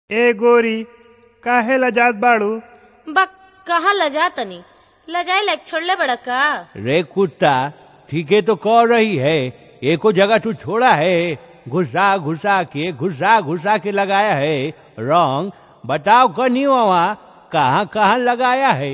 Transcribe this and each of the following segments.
ए गोरी काहे लजात बाड़ू? बा कहाँ लजा तनी लजाए लायक छोड़ले बड़ा का। रे कुत्ता ठीके तो कह रही है, एको जगह तू छोड़ा है, घुसा घुसा के लगाया है रंग। बताओ कनी वहाँ कहाँ कहाँ लगाया है?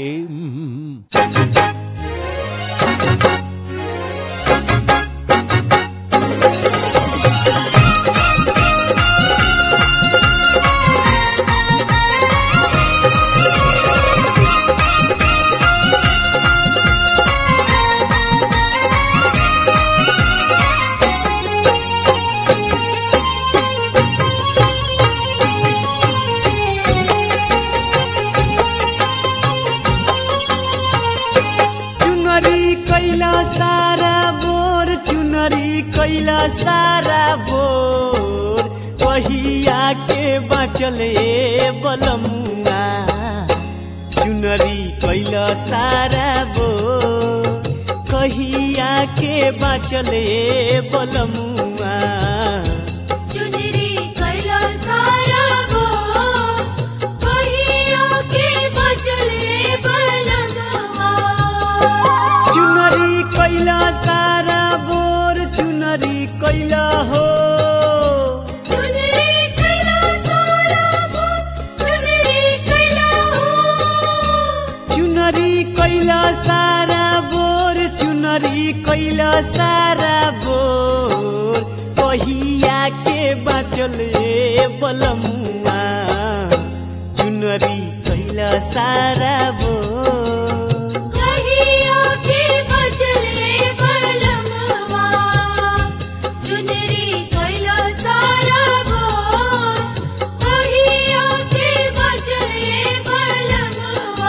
सारा बोर कहिया के बचले बलमुआ। चुनरी कैला सारा बोर कहिया के बचले बलमुआ। चुनरी कैला सारा बोर कहिया के बचले बलमुआ। चुनरी कैला सारा बोर चुनरी कैला हो। चुनरी कैला सारा बोर चुनरी कैला हो। चुनरी कैला सारा बोर चुनरी कैला सारा बोर कहिया के बचले बलमुआ। चुनरी कैला सारा बोर कहिया के बचले बलमुआ। चुनरी कैला सारा बोर कहिया के बचले बलमुआ।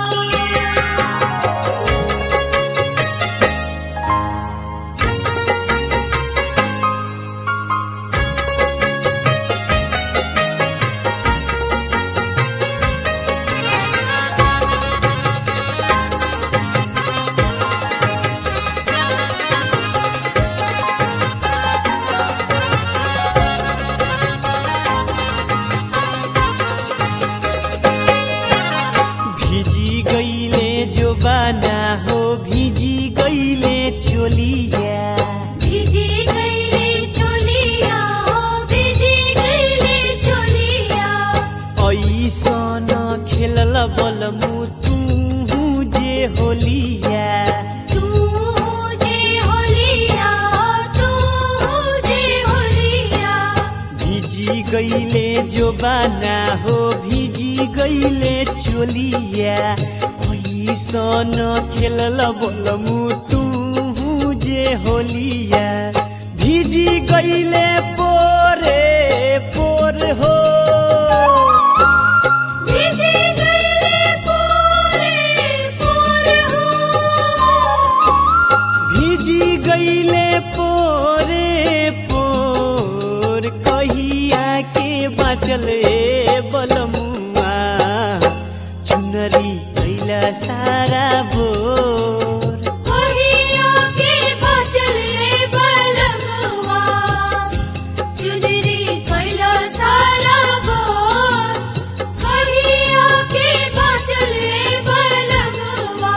भिजी गईले जो बाना हो भिजी गईले चोलिया। भिजी गईले चोलिया हो भिजी गईले चोलिया। ऐसन खेलल बलमु तू जे होलिया। तू जे होलिया तू जे होलिया। भिजी गईले जो बाना हो भिजी गईले चोलिया। ऐसन खेलल बलमु तू जे होलिया। भिजी गईले पोरे पोर हो। भिजी गईले पोरे पोर हो। भिजी गईले पोरे पोर कहिया के बचले बलमुआ। चुनरी कैला सारा बोर कहिया के बचले बलमुआ। चुनरी कैला सारा बोर कहिया के बचले बलमुआ।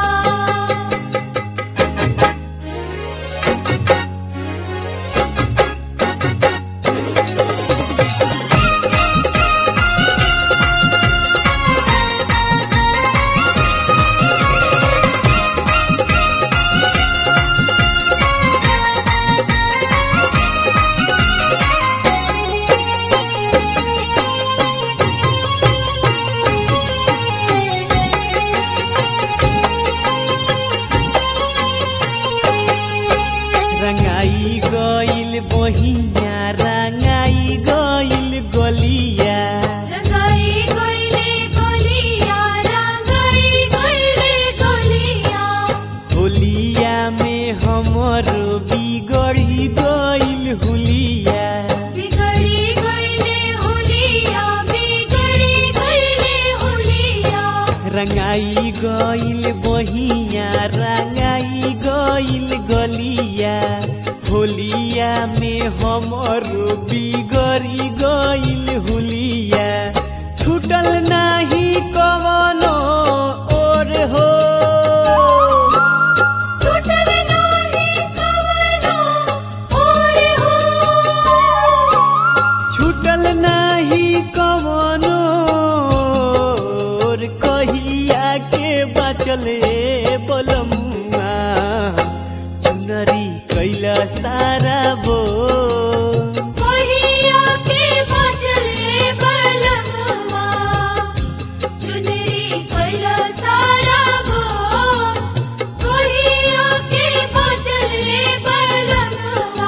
रंगाई गईल बहिया रंगाई गईल गलिया। रंगाई गईले गलिया रंगाई गईले गलिया। होलिया में हमर बिगड़ी गईल हुलिया। बिगड़ी गईले हुलिया बिगड़ी गईले हुलिया। रंगाई गईल बहिया रंगाई गईल गलिया। होलिया में हमर बिगड़ी गईल हुलिया। नाही कवनो कहिया के बाचले बलमुआ चुनरी कैला सारा बो कहिया के बचले बलमुआ चुनरी कैला सारा गो कहिया के बचले बलमुआ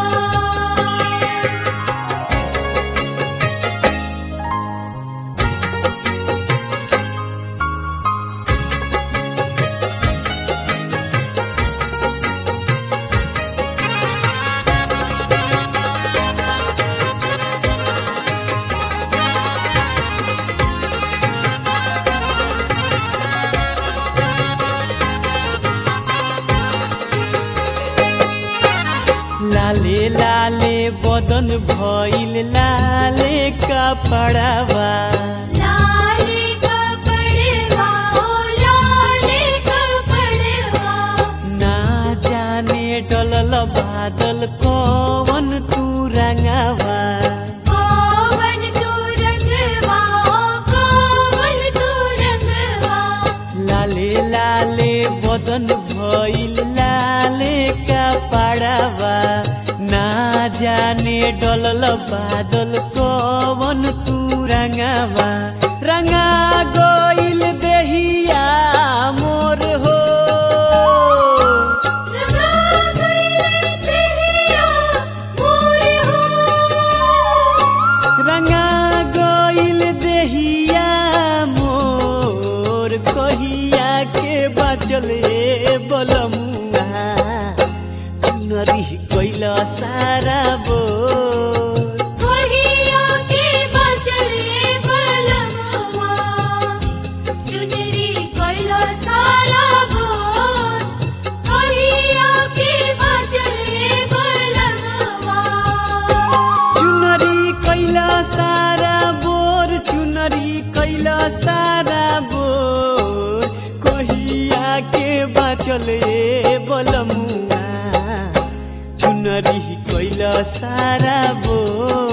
लाले लाले बदन भइल लाले कपड़ावा लाले कपड़वा ओ लाले कपड़वा ना जाने डलल बादल कवन तू रंगावा कौवन तू रंगवा कौवन तू रंगवा लाले लाले बदन भइल लाले कपड़ावा ना जाने डलल बादल कवन तू रंगावा रंगा गइल देहिया मोर हो रंगा गइले देहिया मोर हो रंगा गइल देहिया मोर कहिया के बाचले बलमुआ चुनरी कैला सारा बोर कहिया के बचले बलमुआ चुनरी कैला सारा बोर कहिया के बचले बलमुआ चुनरी कैला सारा बोर चुनरी कैला सारा बोर कहिया के बाचले बलमुआ चुनरी कैला सारा बोर